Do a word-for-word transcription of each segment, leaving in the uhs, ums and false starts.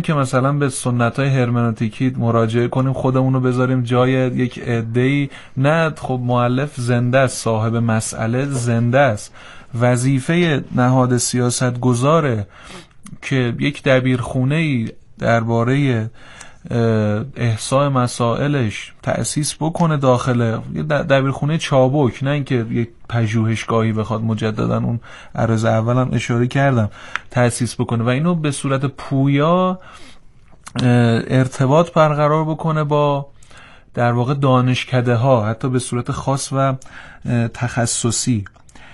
که مثلا به سنت‌های هرمنوتیکی مراجعه کنیم، خودمون رو بذاریم جای یک عده‌ای. نه، خب مؤلف زنده است، صاحب مسئله زنده است. وظیفه نهاد سیاستگزاره که یک دبیرخونه‌ای درباره احصاء مسائلش تأسیس بکنه داخل دبیرخونه چابک، نه اینکه یک پژوهشگاهی بخواد مجددا، اون عرض اولم اشاره کردم، تأسیس بکنه و اینو به صورت پویا ارتباط برقرار بکنه با در واقع دانشکده ها، حتی به صورت خاص و تخصصی.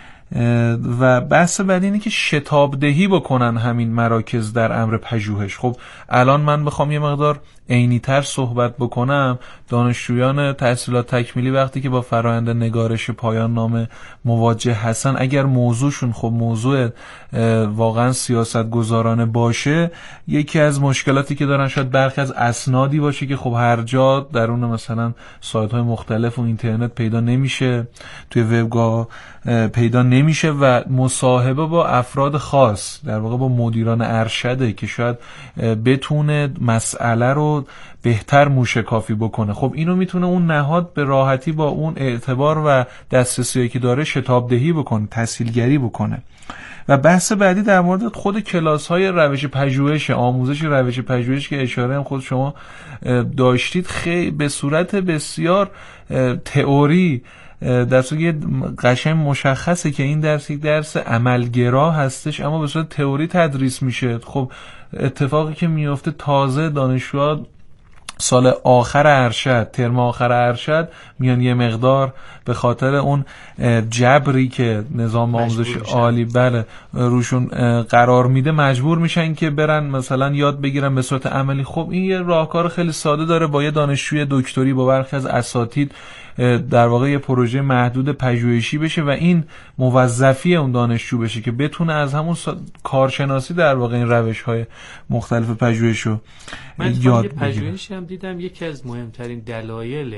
و بحث بعد اینه که شتابدهی بکنن همین مراکز در امر پژوهش. خب الان من بخوام یه مقدار عینی‌تر صحبت بکنم، دانشجویان تحصیلات تکمیلی وقتی که با فرآیند نگارش پایان نامه مواجه هستن، اگر موضوعشون خب موضوع واقعا سیاستگزارانه باشه، یکی از مشکلاتی که دارن شاید برخی از اسنادی باشه که خب هر جا درون مثلا سایت‌های مختلف و اینترنت پیدا نمیشه، توی وبگاه پیدا نمیشه و مصاحبه با افراد خاص، در واقع با مدیران ارشده که شاید بتونه مسئله رو بهتر موشکافی بکنه. خب اینو میتونه اون نهاد به راحتی با اون اعتبار و دسترسی که داره شتابدهی بکنه، تسهیلگری بکنه. و بحث بعدی در مورد خود کلاس‌های روش پژوهش، آموزش روش پژوهش که اشاره هم خود شما داشتید، خیلی به صورت بسیار تئوری در صورت قشنگ مشخصه که این درس یک درس عملگرا هستش، اما به صورت تئوری تدریس میشه. خب اتفاقی که میفته، تازه دانشجوها سال آخر ارشد، ترم آخر ارشد میان یه مقدار به خاطر اون جبری که نظام آموزش عالی بله روشون قرار میده مجبور میشن که برن مثلا یاد بگیرن به صورت عملی. خب این یه راهکار خیلی ساده داره، با یه دانشجوی دکتری با برخی از اساتید در واقع یه پروژه محدود پژوهشی بشه و این موظفی اون دانشجو بشه که بتونه از همون کارشناسی در واقع این روش‌های مختلف پژوهش رو یاد بگیره. من پژوهشی هم دیدم یکی از مهمترین دلایل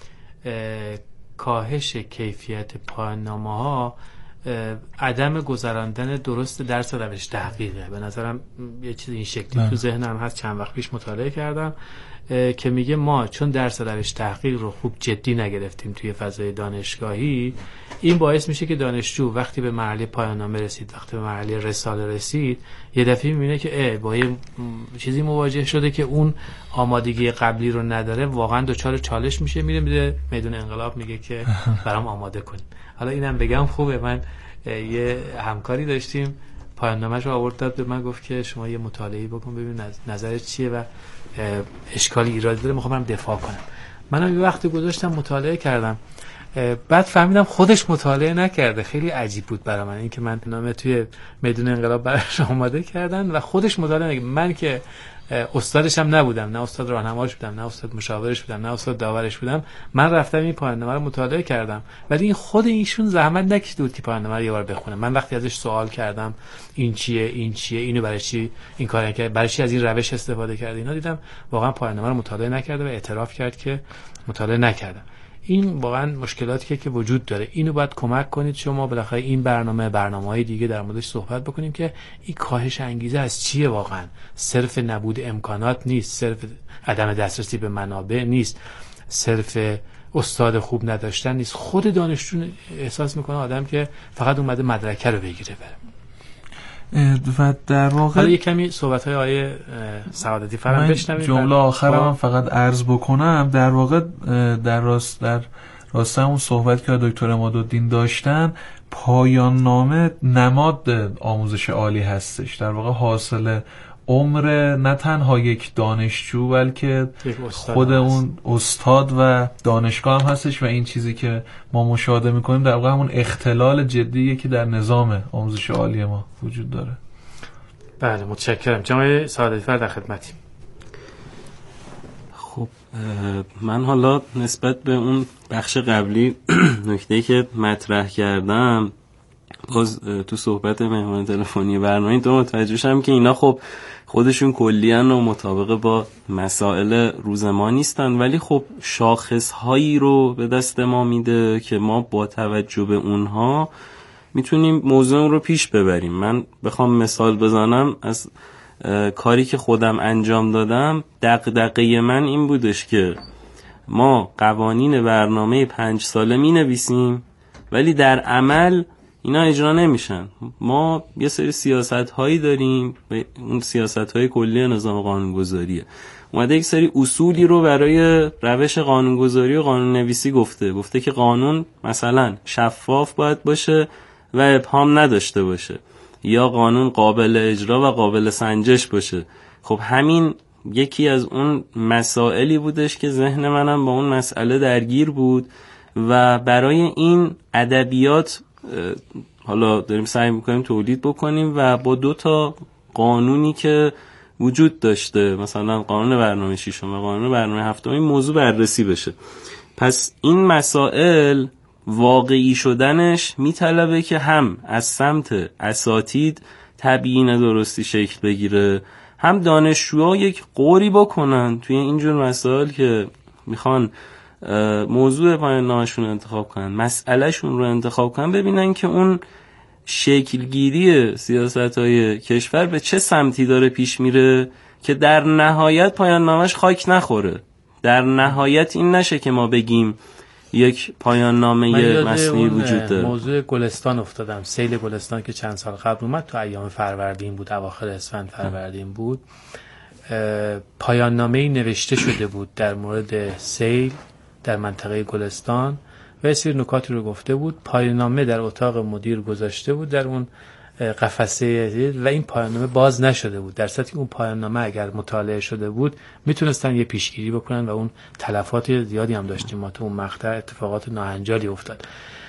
کاهش کیفیت پایان‌نامه‌ها عدم گذراندن درست درس روش تحقیقه. به نظرم یه چیز این شکلی من. تو ذهنم هست، چند وقت پیش مطالعه کردم که میگه ما چون درس روش تحقیق رو خوب جدی نگرفتیم توی فضای دانشگاهی، این باعث میشه که دانشجو وقتی به مرحله پایان نامه رسید، وقتی به مرحله رساله رسید، یه دفعه میبینه که اه با یه چیزی مواجه شده که اون آمادگی قبلی رو نداره، واقعا دوچار چالش میشه، میره میره میدون انقلاب میگه که برام آماده کن. حالا اینم بگم خوبه، من یه همکاری داشتیم، پایان نامه‌شو آورد داد به من، گفت که شما یه مطالعه بکن ببین نظرت چیه و اشکالی ایرادی داره، میخوام برم دفاع کنم. منم یه وقتی گذاشتم مطالعه کردم، بعد فهمیدم خودش مطالعه نکرده. خیلی عجیب بود برای من اینکه من نامه توی میدون انقلاب براش آماده کردن و خودش مطالعه نکرد. من که استادش هم نبودم، نه استاد راهنماش بودم، نه استاد مشاورش بودم، نه استاد داورش بودم، من رفتم این پایان‌نامه رو مطالعه کردم، ولی این خود ایشون زحمت نکشیده بود که پایان‌نامه رو یه بار بخونه. من وقتی ازش سوال کردم این چیه این چیه اینو برای چی این کارو کرد، برای چی از این روش استفاده کرد، اینا دیدم واقعا پایان‌نامه رو مطالعه نکرده و اعتراف کرد که مطالعه نکردم. این واقعا مشکلاتی که وجود داره، اینو باید کمک کنید شما بالاخره این برنامه برنامه‌های دیگه در موردش صحبت بکنیم که این کاهش انگیزه از چیه. واقعا صرف نبود امکانات نیست، صرف عدم دسترسی به منابع نیست، صرف استاد خوب نداشتن نیست. خود دانشجو احساس میکنه آدم که فقط اومده مدرکه رو بگیره بره. و در واقع حالا یه کمی صحبت‌های آیه سعادتی فرام بشنویم. جمله آخرم هم فقط عرض بکنم، در واقع در راست در راست اون صحبت که دکتر عمادالدین داشتن، پایان نامه نماد آموزش عالی هستش. در واقع حاصل عمر نه تنها یک دانشجو بلکه خود اون استاد و دانشگاه هم هستش و این چیزی که ما مشاهده میکنیم در واقع همون اختلال جدیه که در نظام آموزش عالی ما وجود داره. بله متشکرم. جناب سعادتی فر در خدمتیم. خب من حالا نسبت به اون بخش قبلی نکته‌ای که مطرح کردم، باز تو صحبت مهمان تلفنی برنامه تو متوجه شدم که اینا خب خودشون کلیان و مطابق با مسائل روز ما نیستن، ولی خب شاخصهایی رو به دست ما میده که ما با توجه به اونها میتونیم موضوع رو پیش ببریم. من بخوام مثال بزنم، از کاری که خودم انجام دادم، دغدغه من این بودش که ما قوانین برنامه پنج ساله می نویسیم ولی در عمل اینا اجرا نمیشن. ما یه سری سیاست هایی داریم، اون سیاست های کلی نظام قانونگذاریه. اومده یک سری اصولی رو برای روش قانونگذاری و قانون نویسی گفته گفته که قانون مثلا شفاف باید باشه و ابهام نداشته باشه، یا قانون قابل اجرا و قابل سنجش باشه. خب همین یکی از اون مسائلی بودش که ذهن منم با اون مسئله درگیر بود و برای این ادبیات حالا داریم سعی میکنیم تولید بکنیم و با دو تا قانونی که وجود داشته، مثلا قانون برنامه ششم و قانون برنامه هفتم، این موضوع بررسی بشه. پس این مسائل واقعی شدنش میطلبه که هم از سمت اساتید تبیین درستی شکل بگیره، هم دانشجوها یک قوری بکنن توی اینجور مسائل که میخوان موضوع پایان نامه‌شون انتخاب کنن، مسئلهشون رو انتخاب کنن، ببینن که اون شکلگیری سیاست‌های کشور به چه سمتی داره پیش میره که در نهایت پایان نامه‌اش خاک نخوره. در نهایت این نشه که ما بگیم یک پایان نامه مصنوعی وجود داره. موضوع گلستان افتادم، سیل گلستان که چند سال قبل اومد، تو ایام فروردین بود، اواخر اسفند فروردین بود. پایان نامه‌ای نوشته شده بود در مورد سیل در منطقه گلستان و یه سری نکاتی رو گفته بود. پایان نامه در اتاق مدیر گذاشته بود در اون قفسه و این پایان نامه باز نشده بود، در صورتی که اون پایان نامه اگر مطالعه شده بود میتونستن یه پیشگیری بکنن و اون تلفات زیادی هم داشتیم ما تو اون مقطع، اتفاقات ناهنجاری افتاد.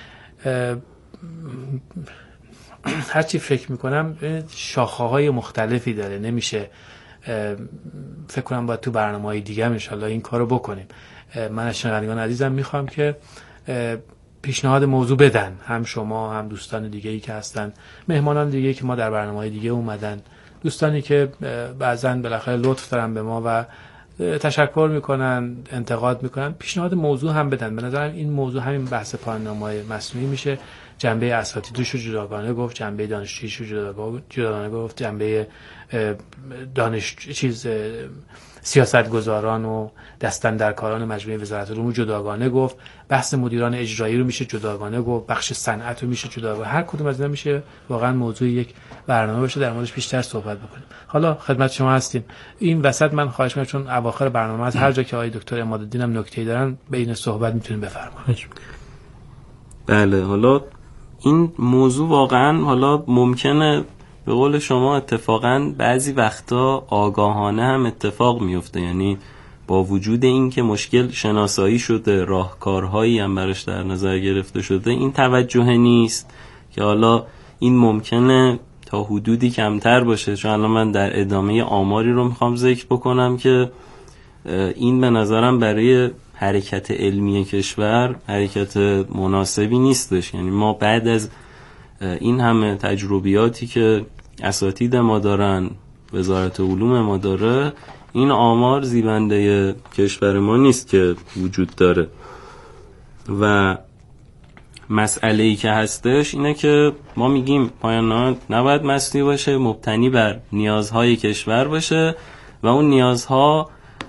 هرچی فکر میکنم شاخه‌های مختلفی داره، نمیشه فکر کنم باید تو برنامه‌های دیگه هم انشالله این کارو بکنیم. من از شنوندگان عزیزم میخوام که پیشنهاد موضوع بدن، هم شما هم دوستان دیگه‌ای که هستن، مهمانان دیگه‌ای که ما در برنامه‌های دیگه اومدن، دوستانی که بعضن بالاخره لطف دارن به ما و تشکر میکنن، انتقاد میکنن، پیشنهاد موضوع هم بدن. به نظرم این موضوع همین بحث پایان‌نامه‌های مصنوعی میشه، جنبه اساتیدش رو جداگانه گفت، جنبه دانشجوییش رو جداگانه گفت، جنبه دانش چیز سیاستگزاران و دستاندرکاران مجموعه وزارت علوم رو جداگانه گفت، بحث مدیران اجرایی رو میشه جداگانه گفت، بخش صنعت رو میشه جداگانه. هر کدوم از اینا میشه واقعا موضوع یک برنامه باشه در موردش بیشتر صحبت بکنیم. حالا خدمت شما هستیم. این وسط من خواهش می‌کنم چون اواخر برنامه از هر جا که آقای دکتر عمادالدین هم نکته‌ای دارن به این صحبت میتونیم بفرمایید. بله، حالا این موضوع واقعا حالا ممکنه به قول شما اتفاقا بعضی وقتا آگاهانه هم اتفاق میفته، یعنی با وجود این که مشکل شناسایی شده، راهکارهایی هم براش در نظر گرفته شده، این توجه نیست که حالا این ممکنه تا حدودی کمتر باشه. چون الان من در ادامه آماری رو میخوام ذکر بکنم که این به نظرم برای حرکت علمی کشور حرکت مناسبی نیستش. یعنی ما بعد از این همه تجربیاتی که اساتید ما دارن، وزارت علوم ما داره، این آمار زیبنده کشور ما نیست که وجود داره. و مسئله‌ای که هستش اینه که ما میگیم پایان نامه نباید مصنوعی باشه، مبتنی بر نیازهای کشور باشه و اون نیازها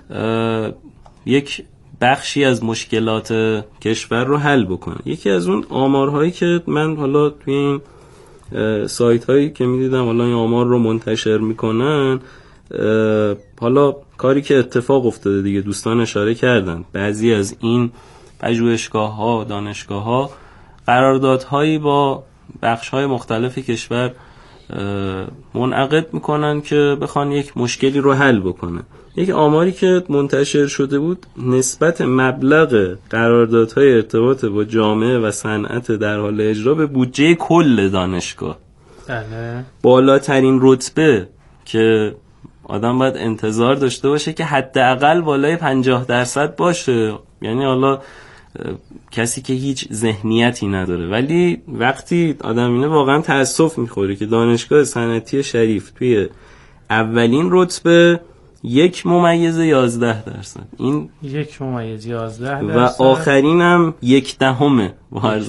یک بخشی از مشکلات کشور رو حل بکنه. یکی از اون آمارهایی که من حالا توی این سایت هایی که میدیدم حالا این آمار رو منتشر میکنن، حالا کاری که اتفاق افتاده دیگه دوستان اشاره کردن، بعضی از این پژوهشگاه ها دانشگاه ها قراردادهایی با بخش های مختلف کشور منعقد میکنن که بخوان یک مشکلی رو حل بکنن. یک آماری که منتشر شده بود، نسبت مبلغ قراردادهای ارتباط با جامعه و صنعت در حال اجرا به بودجه کل دانشگاه، بله، بالاترین رتبه که آدم باید انتظار داشته باشه که حداقل بالای پنجاه درصد باشه. یعنی حالا کسی که هیچ ذهنیتی نداره، ولی وقتی آدم اینه واقعا تأسف میخوره که دانشگاه صنعتی شریف توی اولین رتبه یک ممیز یازده درصد، این یک ممیز یازده و درصد آخرین هم یک دهمه با عرض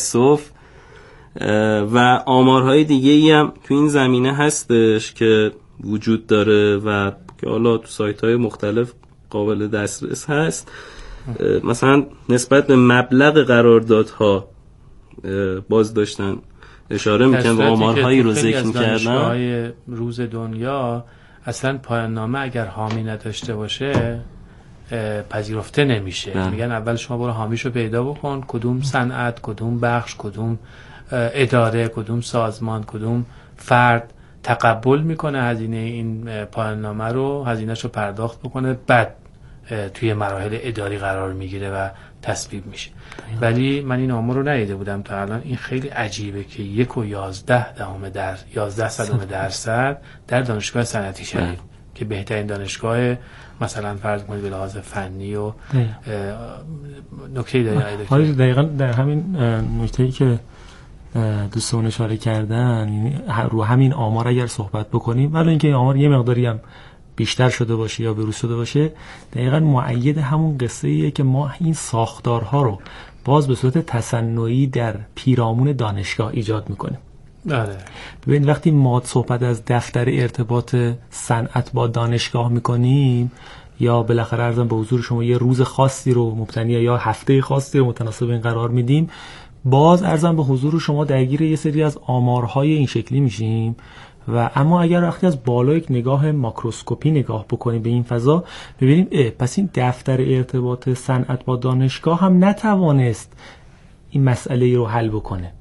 تأسف. و آمارهای دیگه ای هم تو این زمینه هستش که وجود داره و که حالا تو سایت‌های مختلف قابل دسترس هست. مثلا نسبت به مبلغ قراردادها باز داشتن اشاره میکنن و آمارهایی رو ذکر میکردن. دانشگاه‌های روز دنیا اصلا پایان نامه اگر حامی نداشته باشه پذیرفته نمیشه. ده. میگن اول شما برو حامیشو پیدا بکن، کدوم صنعت، کدوم بخش، کدوم اداره، کدوم سازمان، کدوم فرد تقبل میکنه هزینه این پایان نامه رو، هزینه‌شو پرداخت بکنه، بعد توی مراحل اداری قرار میگیره و تصویب میشه. ولی من این آمار رو ندیده بودم تا الان. این خیلی عجیبه که یک و یازده دهم در یازده صدم درصد در دانشگاه صنعتی شریف که بهترین دانشگاه مثلا فرض کنید به لحاظ فنی و نکته داره. حالا دقیقاً در همین نکته‌ای که دوستان اشاره کردن رو همین آمار اگر صحبت بکنیم، ولی اینکه این آمار یه مقداری هم بیشتر شده باشه یا بروز شده باشه، دقیقاً مؤید همون قصه ایه که ما این ساختارها رو باز به صورت تصنعی در پیرامون دانشگاه ایجاد میکنیم. بله. ببین وقتی ما صحبت از دفتر ارتباط صنعت با دانشگاه میکنیم یا بالاخره ارزم به حضور شما یه روز خاصی رو مبتنی یا هفته خاصی رو متناسب این قرار میدیم، باز ارزم به حضور شما درگیر یه سری از آمارهای این شکلی میشیم. و اما اگر وقتی از بالا یک نگاه ماکروسکوپی نگاه بکنیم به این فضا، ببینیم اه پس این دفتر ارتباط صنعت با دانشگاه هم نتوانست این مسئله رو حل بکنه.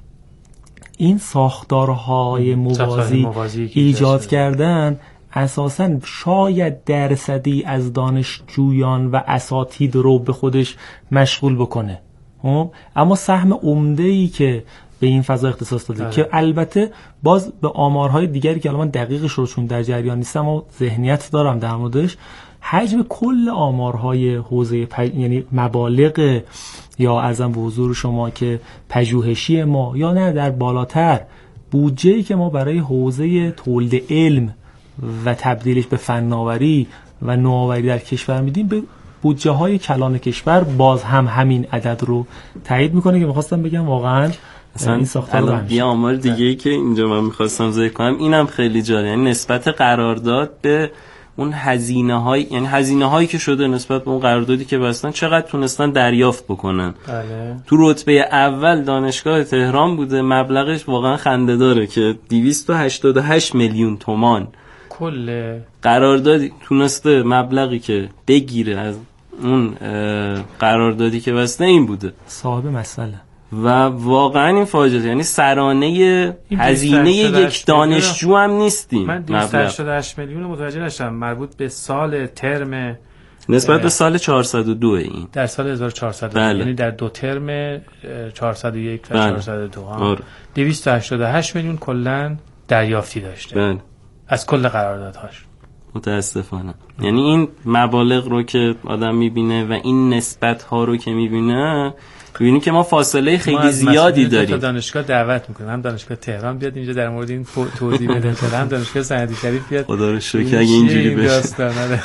این ساختارهای موازی, موازی ایجاد کردن اساساً شاید درصدی از دانشجویان و اساتید رو به خودش مشغول بکنه، اما سهم عمده‌ای که به این فضا اختصاص داده که البته باز به آمارهای دیگری که الان من دقیقش رو چون در جریان نیستم و ذهنیت دارم در موردش، حجم کل آمارهای حوزه پ... یعنی مبالغ یا ارزم به حضور شما که پژوهشی ما یا نه در بالاتر بودجه‌ای که ما برای حوزه تولید علم و تبدیلش به فناوری و نوآوری در کشور میدیم، به بودجه های کلان کشور باز هم همین عدد رو تایید میکنه که میخواستم بگم واقعا این ساختار یه آمار دیگه ای که اینجا من میخواستم ذکر کنم اینم خیلی جالب، یعنی نسبت قرارداد به اون هزینه های، یعنی هزینه هایی که شده نسبت به اون قراردادی که بستن چقدر تونستن دریافت بکنن. بله. تو رتبه اول دانشگاه تهران بوده، مبلغش واقعا خنده‌داره که دویست و هشتاد و هشت میلیون تومان کل قراردادی تونسته مبلغی که بگیره از اون قراردادی که بسته این بوده صاحب مسئله. و واقعا این فاجعه، یعنی سرانه هزینه یک دانشجو هم نیستیم. من دویست و هشتاد و هشت میلیون متوجه نشدم، مربوط به سال ترم نسبت به سال چهارصد و دو این در سال هزار و چهارصد بله. یعنی در دو ترم چهارصد و یک و بله. چهارصد و دو آره. دویست و هشتاد و هشت میلیون کلا دریافتی داشته بله. از کل قراردادهاش. متاسفانه یعنی این مبالغ رو که آدم میبینه و این نسبت ها رو که میبینه، ببینید که ما فاصله خیلی زیادی داریم. ما دانشگاه دعوت میکنیم، هم دانشگاه تهران بیاد اینجا در مورد این توضیح بده، هم دانشگاه صنعتی شریف بیاد. خدا رو شکر اگه اینجوری بشه.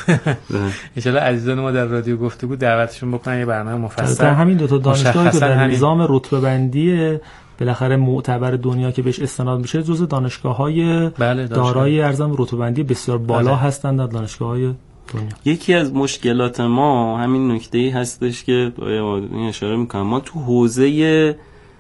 ان شاء الله عزیزان ما در رادیو گفتگو دعوتشون بکنن یه برنامه مفصل. همین دو تا دانشگاهی که در نظام رتبه بندی بالاخره معتبر دنیا که بهش استناد میشه جزء دانشگاه‌های بله دارای ارزم رتبه بندی بسیار بالا بله. هستند در دانشگاه‌های دنیا. یکی از مشکلات ما همین نکته‌ای هستش که این اشاره میکنم، ما تو حوزه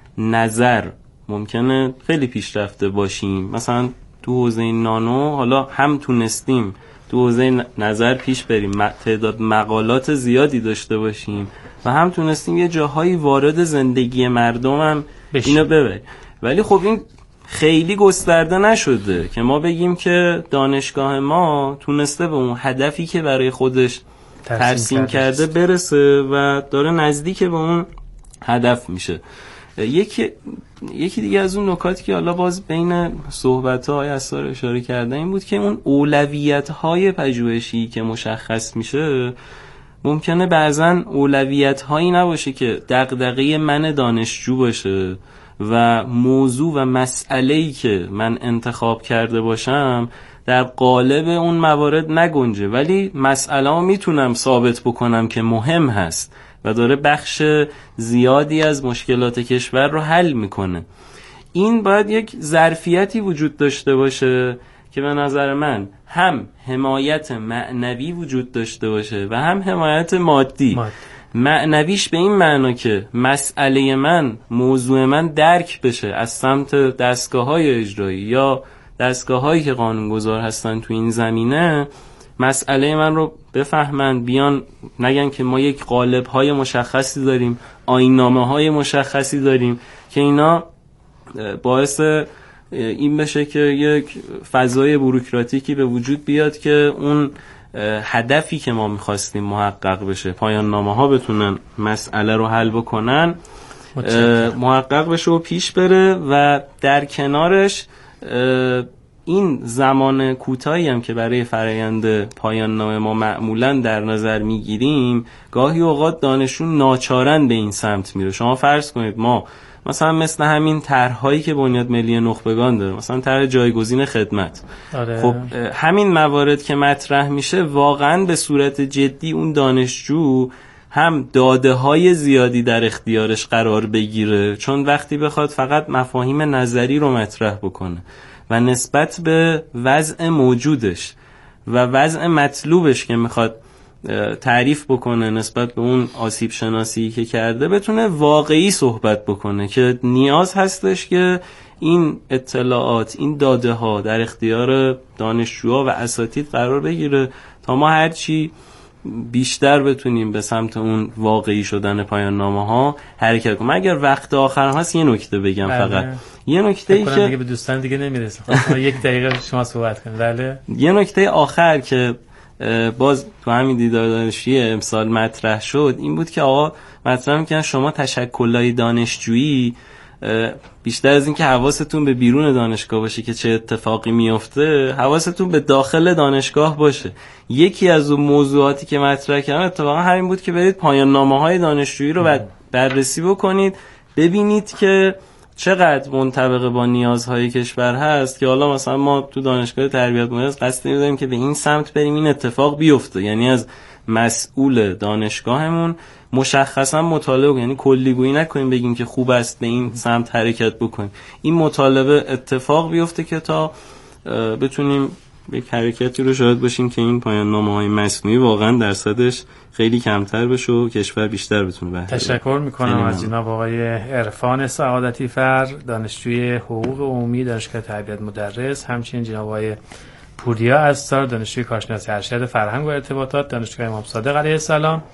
نظر ممکنه خیلی پیشرفته باشیم، مثلا تو حوزه نانو حالا هم تونستیم تو حوزه نظر پیش بریم، تعداد مقالات زیادی داشته باشیم و هم تونستیم یه جاهایی وارد زندگی مردم هم اینو ببریم، ولی خب این خیلی گسترده نشده که ما بگیم که دانشگاه ما تونسته به اون هدفی که برای خودش ترسیم کرده برسه و داره نزدیک به اون هدف میشه. یکی یکی دیگه از اون نکاتی که حالا باز بین صحبت‌های اسرار اشاره کردن این بود که اون اولویت‌های پژوهشی که مشخص میشه ممکنه بعضن اولویت‌هایی نباشه که دغدغه من دانشجو باشه و موضوع و مسئله‌ای که من انتخاب کرده باشم در قالب اون موارد نگنجه، ولی مسئله ها میتونم ثابت بکنم که مهم هست و داره بخش زیادی از مشکلات کشور رو حل میکنه. این باید یک ظرفیتی وجود داشته باشه که به نظر من هم حمایت معنوی وجود داشته باشه و هم حمایت مادی. ماد. معنویش به این معنا که مسئله من، موضوع من درک بشه از سمت دستگاه‌های اجرایی یا دستگاه‌هایی که قانونگذار هستن تو این زمینه، مسئله من رو بفهمن، بیان نگن که ما یک قالب‌های مشخصی داریم، آیین‌نامه‌های مشخصی داریم که اینا باعث این بشه که یک فضای بوروکراتیکی به وجود بیاد که اون هدفی که ما می‌خواستیم محقق بشه، پایان نامه‌ها بتونن مسئله رو حل بکنن، محقق بشه و پیش بره و در کنارش این زمان کوتاهی هم که برای فرآیند پایان نامه ما معمولاً در نظر میگیریم، گاهی اوقات دانشجو ناچارن به این سمت میره. شما فرض کنید ما مثلا مثل همین طرح‌هایی که بنیاد ملی نخبگان داره، مثلا طرح جایگزین خدمت، آره. خب همین موارد که مطرح میشه واقعاً به صورت جدی اون دانشجو هم داده های زیادی در اختیارش قرار بگیره، چون وقتی بخواد فقط مفاهیم نظری رو مطرح بکنه و نسبت به وضع موجودش و وضع مطلوبش که میخواد تعریف بکنه نسبت به اون آسیب شناسی که کرده، بتونه واقعی صحبت بکنه که نیاز هستش که این اطلاعات، این داده ها در اختیار دانشجوها و اساتید قرار بگیره تا ما هرچی بیشتر بتونیم به سمت اون واقعی شدن پایان نامه ها حرکت کنیم. اگر وقت آخر هست یه نکته بگم، بله. فقط یه نکته ای که دیگه به دوستان دیگه نمیرسه، خب یک دقیقه شما صحبت کنید. بله، یه نکته آخر که باز تو همین دیدار دانشجویی امسال مطرح شد این بود که آقا مطرح میکنن شما تشکل‌های دانشجویی بیشتر از این که حواستون به بیرون دانشگاه باشه که چه اتفاقی میفته، حواستون به داخل دانشگاه باشه. یکی از اون موضوعاتی که مطرح کردم اتفاقا همین بود که برید پایان نامه‌های دانشجویی رو بررسی بکنید، ببینید که چقدر منطبق با نیازهای کشور هست، که حالا مثلا ما تو دانشگاه تربیت مدرس قصد داریم که به این سمت بریم این اتفاق بیفته، یعنی از مسئول دانشگاهمون مشخصا مطالبه، یعنی کلیگویی نکنیم بگیم که خوب است به این سمت حرکت بکنیم، این مطالبه اتفاق بیفته که تا بتونیم یک حرکتی رو شاهد باشیم که این پایان نامه‌های مصنوعی واقعا درصدش خیلی کمتر بشه و کشور بیشتر بتونه بهره. تشکر میکنم از جناب آقای عرفان سعادتی فر، دانشجوی حقوق عمومی دانشگاه تربیت مدرس، همچنین جناب آقای پوریا اسرار، دانشجوی کارشناسی ارشد فرهنگ و ارتباطات دانشگاه امام صادق علیه السلام،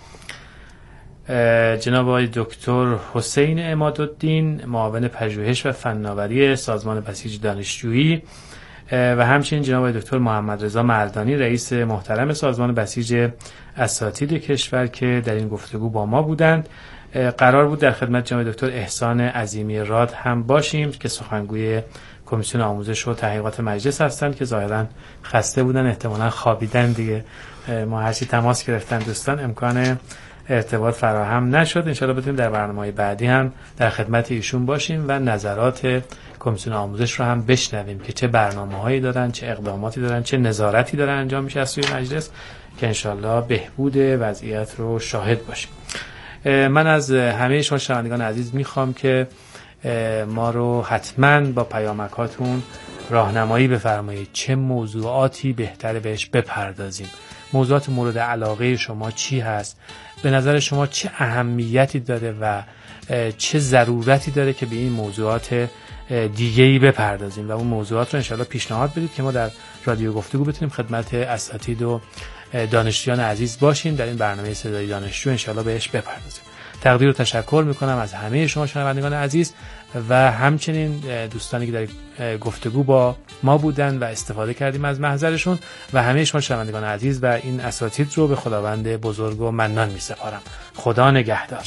جناب آقای دکتر حسین عمادالدین، معاون پژوهش و فناوری سازمان بسیج دانشجویی، و همچنین جناب آقای دکتر محمد رضا مردانی، رئیس محترم سازمان بسیج اساتید کشور که در این گفتگو با ما بودند. قرار بود در خدمت جناب دکتر احسان عظیمی راد هم باشیم که سخنگوی کمیسیون آموزش و تحقیقات مجلس هستند که ظاهرا خسته بودن، احتمالاً خوابیدن دیگه. ما هرچی تماس گرفتن دوستان امکان ارتباط فراهم نشد. انشاءالله بتونیم در برنامه‌های بعدی هم در خدمت ایشون باشیم و نظرات کمیسیون آموزش رو هم بشنویم که چه برنامه‌هایی دارن، چه اقداماتی دارن، چه نظارتی دارن انجام میشه از سوی مجلس که انشاءالله بهبود وضعیت رو شاهد باشیم. من از همه شما شنوندگان عزیز میخوام که ما رو حتما با پیامکاتون راهنمایی بفرمایید چه موضوعاتی بهتره بهش بپردازیم. موضوعات مورد علاقه شما چی هست؟ به نظر شما چه اهمیتی داره و چه ضرورتی داره که به این موضوعات دیگه‌ای بپردازیم و اون موضوعات رو انشاءالله پیشنهاد بدید که ما در رادیو گفتگو بتونیم خدمت اساتید و دانشجویان عزیز باشیم در این برنامه صدای دانشجو انشاءالله بهش بپردازیم. تقدیر و تشکر میکنم از همه شما شنوندگان عزیز و همچنین دوستانی که در گفتگو با ما بودن و استفاده کردیم از محضرشون و همه شما شنوندگان عزیز و این اساتید رو به خداوند بزرگ و منان میسپارم. خدا نگهدار.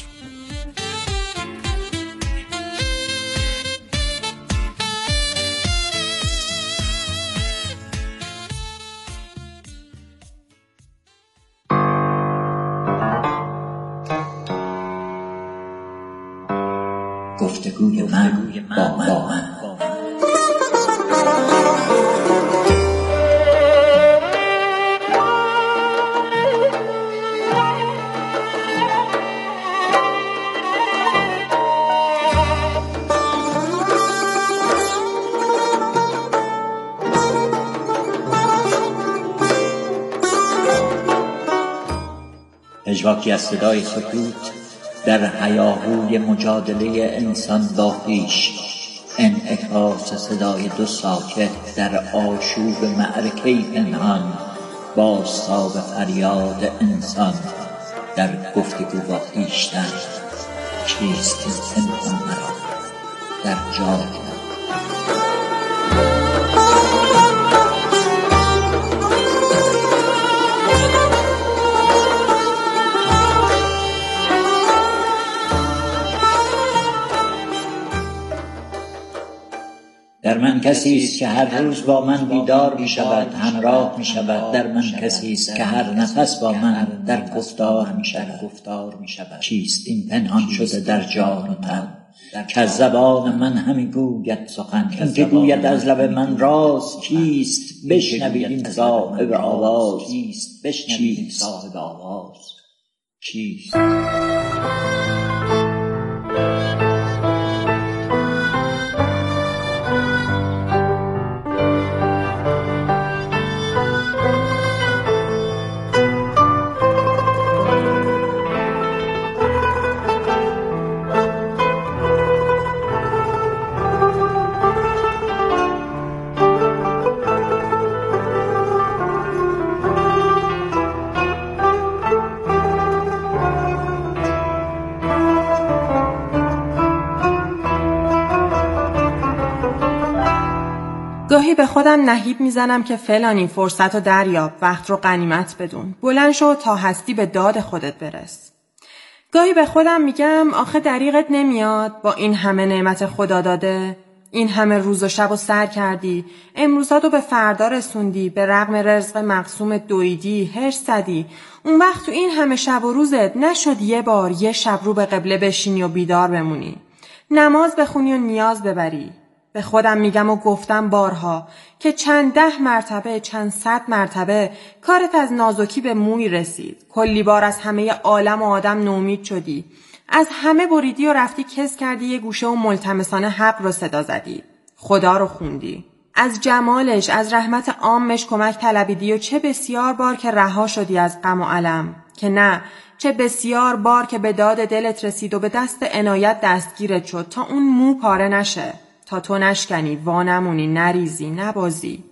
گفتگوی من با من. پژواکی از صدای سکوت در هیاهوی مجادله انسان با خویش، انعکاس صدای دو ساکت در آشوب معرکه پنهان، بازتاب فریاد انسان در گفتگو با خویشتن. چیست این پنهان مرا در جای در من کسی است که هر روز با من بیدار می شود، همراه می شود. در من کسی است که هر نفس با من در گفتار می شود. چیست این پنهان شده در جان و تن که از زبان من همی گوید سخن؟ این که گوید از لب من راز کیست؟ بشنوید این صاحب آواز کیست؟ بشنوید این صاحب آواز کیست؟ گاهی به خودم نهیب میزنم که فلانی فرصت رو دریاب، وقت رو غنیمت بدون، بلند شو تا هستی به داد خودت برس. گاهی به خودم میگم آخه دریغت نمیاد با این همه نعمت خدا داده، این همه روز و شب و سر کردی، امروزاتو به فردا رسوندی، به رغم رزق مقسوم دویدی، هرس زدی، اون وقت تو این همه شب و روزت نشد یه بار یه شب رو به قبله بشینی و بیدار بمونی، نماز بخونی و نیاز ببری. به خودم میگم و گفتم بارها که چند ده مرتبه، چند صد مرتبه کارت از نازکی به موی رسید. کلی بار از همه عالم و آدم نومید شدی. از همه بریدی و رفتی کس کردی یه گوشه و ملتمسانه حق رو صدا زدی. خدا رو خوندی. از جمالش، از رحمت عامش کمک طلبیدی و چه بسیار بار که رها شدی از غم و الم. که نه، چه بسیار بار که به داد دلت رسید و به دست عنایت دستگیرت شد تا اون مو پاره نشه. تا تو نشکنی، وانمونی، نریزی، نبازی.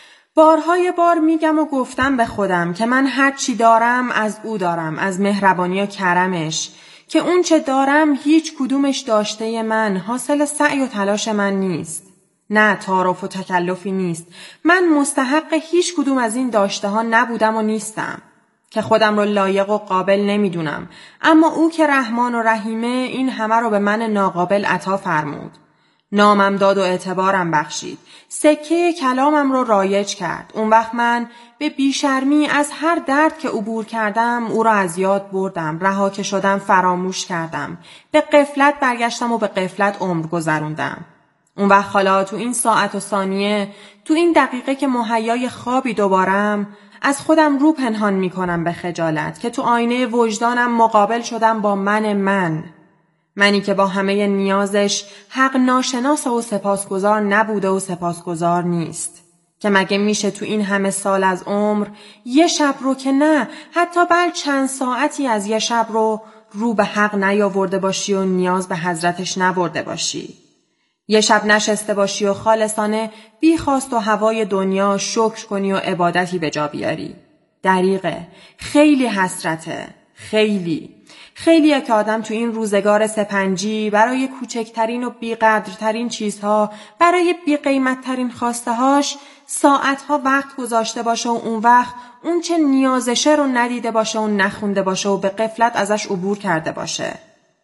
بارهای بار میگم و گفتم به خودم که من هر چی دارم از او دارم، از مهربانی و کرمش، که اون چه دارم هیچ کدومش داشته من، حاصل سعی و تلاش من نیست. نه تعارف و تکلفی نیست. من مستحق هیچ کدوم از این داشته ها نبودم و نیستم. که خودم رو لایق و قابل نمیدونم. اما او که رحمان و رحیمه این همه رو به من ناقابل عطا فرمود. نامم داد و اعتبارم بخشید. سکه کلامم رو رایج کرد. اون وقت من به بیشرمی از هر درد که عبور کردم او را از یاد بردم. رها که شدم فراموش کردم. به غفلت برگشتم و به غفلت عمر گذروندم. اون وقت حالا تو این ساعت و ثانیه، تو این دقیقه که مهیای خوابی دوبارم، از خودم رو پنهان می کنم به خجالت که تو آینه وجدانم مقابل شدم با من من. منی که با همه نیازش حق ناشناس و سپاسگزار نبوده و سپاسگزار نیست. که مگه میشه تو این همه سال از عمر یه شب رو که نه حتی بل چند ساعتی از یه شب رو رو به حق نیاورده باشی و نیاز به حضرتش نبرده باشی. یه شب نشسته باشی و خالصانه بی خواست و هوای دنیا شکر کنی و عبادتی به جا بیاری. دریغه، خیلی حسرته، خیلی خیلیه که آدم تو این روزگار سپنجی برای کوچکترین و بیقدرترین چیزها، برای بیقیمتترین خواسته هاش ساعتها وقت گذاشته باشه و اون وقت اون چه نیازشه رو ندیده باشه و نخونده باشه و به غفلت ازش عبور کرده باشه.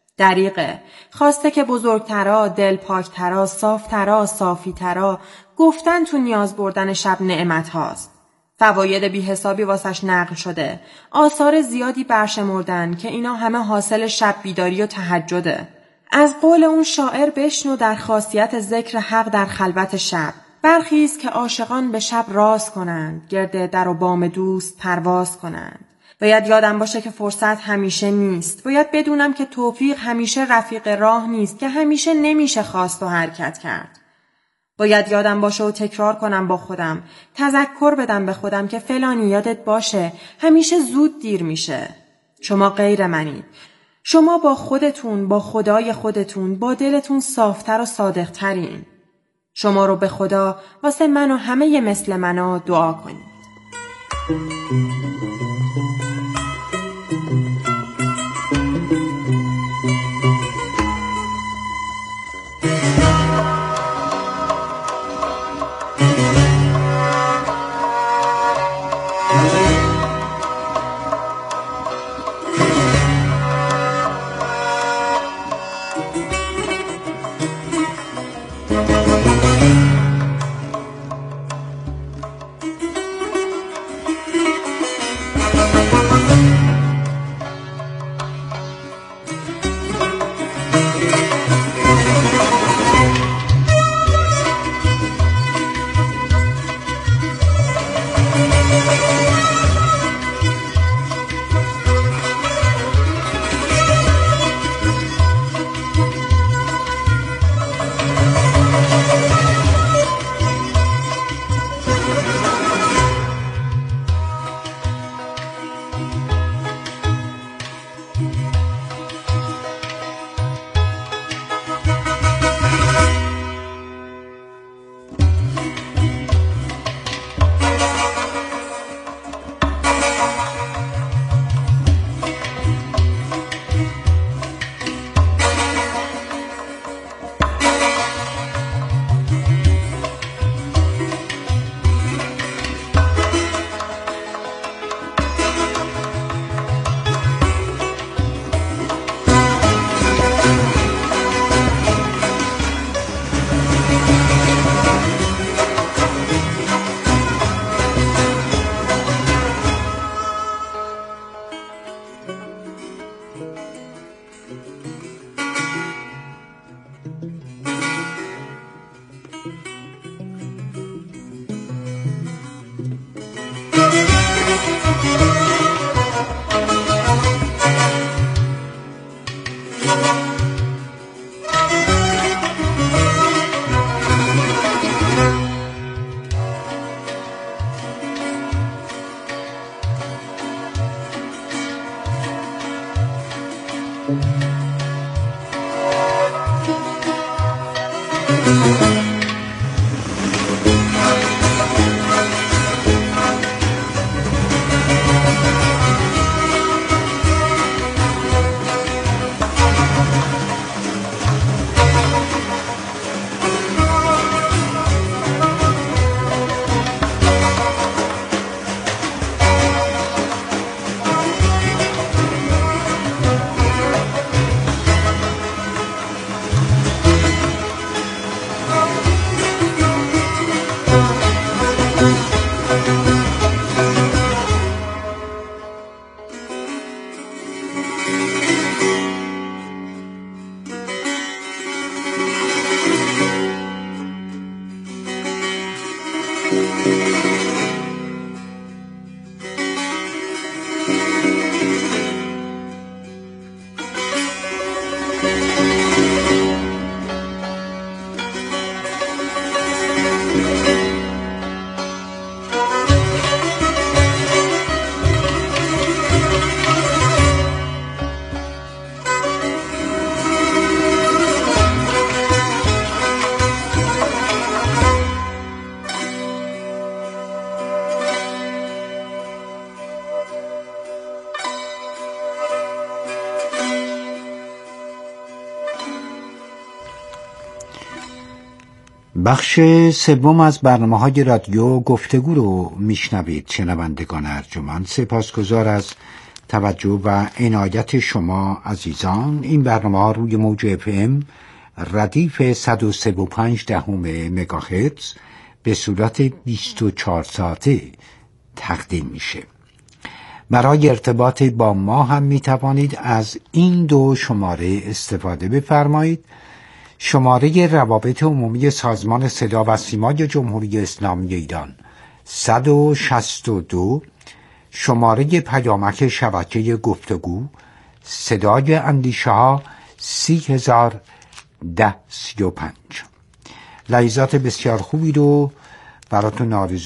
دریغه، خواسته که بزرگترا، دل پاکترا، صافترا، صافیترا گفتن تو نیاز بردن شب نعمت هاست. فواید بی حسابی واسش نقل شده. آثار زیادی برشمردن که اینا همه حاصل شب بیداری و تهجده. از قول اون شاعر بشنو در خاصیت ذکر حق در خلوت شب. برخیز که عاشقان به شب راز کنند، گرد در و بام دوست پرواز کنند. باید یادم باشه که فرصت همیشه نیست. باید بدونم که توفیق همیشه رفیق راه نیست، که همیشه نمیشه خواست و حرکت کرد. باید یادم باشه و تکرار کنم با خودم، تذکر بدم به خودم که فلانی یادت باشه همیشه زود دیر میشه. شما غیر منید. شما با خودتون، با خدای خودتون، با دلتون صافتر و صادقترین. شما رو به خدا واسه من و همه مثل منا دعا کنید. بخش سوم از برنامه‌های رادیو گفتگو رو میشنوید. شنوندگان ارجمند، سپاسگزار از توجه و عنایت شما عزیزان. این برنامه روی موج اف ام ردیف صد و سه و پنج دهم مگاهرتز به صورت بیست و چهار ساعته تقدیم میشه. برای ارتباط با ما هم میتوانید از این دو شماره استفاده بفرمایید. شماره روابط عمومی سازمان صدا و سیمای جمهوری اسلامی ایران صد و شصت و دو، شماره پیامک شبکه گفتگو صدای اندیشه ها سی هزار ده سی و پنج. لحظات بسیار خوبی رو براتون آرزو